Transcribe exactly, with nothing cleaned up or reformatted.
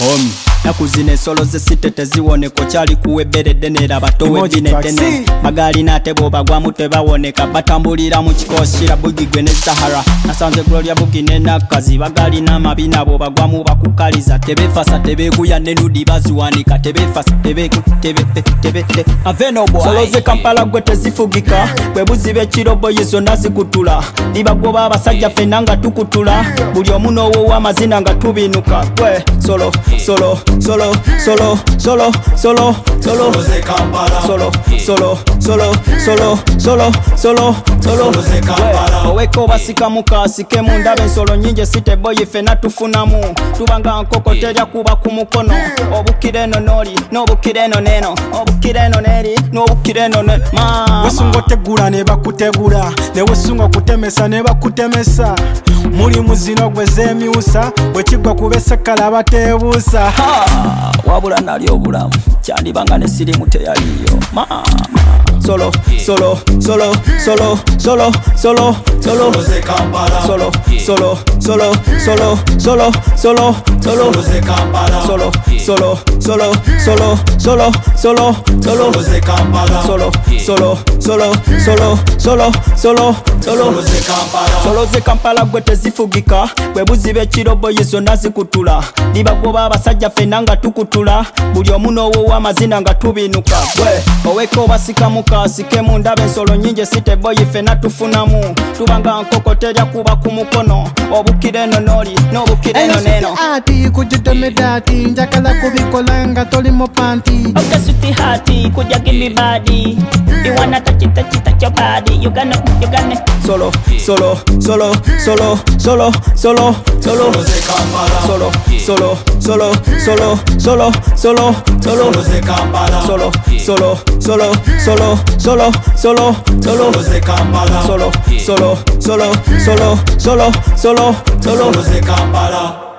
Home nakuzine solo zesite teziwoneko kyali kuweberedde nera batowe binedene magali natebo bagwamu tebawoneka batambulira mu kikoshira bugigwe ne Sahara nasanze Gloria Bugine nakazi bagali n'amabina bo bagwamu bakukaliza tebefasa tebekuya nenudi baziwanika tebefasa tebeku tebe tebe aveno boy solo ze Kampala gwe tezifugika bwe buzibe kirobo yizo nazikutula libagoba abasajja fenanga tukutula buli omuno wo wamazina nga tubinuka gwe solo solo solo solo solo solo solo ze Kampala solo solo solo solo solo solo solo ze Kampala oweko basika mukasike mundabe solo nyinje site boy fena tufunamu tubanga nkoko terya kuba ku mukono obukireno noli n'obukireno neno obukireno neri n'obukireno ne ma wesungo tegula ne bakutegula ne wesungo kutemesa ne bakutemesa muri muzino gwe zemiusa bwekigwa kubesekala batebuusa wabula nali obulamu kyandibanga ne sirimu teyaliyo mama solo solo solo solo solo solo solo ze Kampala solo solo solo solo solo solo solo ze Kampala solo solo solo solo solo solo solo ze Kampala solo solo solo solo solo solo solo ze Kampala solo ze Kampala gwe tezifugika bwe buzibe kirobo yizo nazikutula libagoba abasajja fenanga tukutula buli omuno wo wamazina nga tubinuka gwe oweko basika mukasike mundabe ensolo nyinje site boy fena tufunamu tubanga nkoko terya kuba ku mukono obukireno noli n'obukireno neno ati kujida medati njakala kubikolanga toli mo panty okay sweetie hearty could you give me body you wanna touch it touch it touch your body you gonna you gonna solo solo solo solo solo solo solo ze Kampala solo solo solo solo solo solo solo ze Kampala solo solo solo solo solo solo solo ze Kampala solo solo solo solo solo solo solo ze Kampala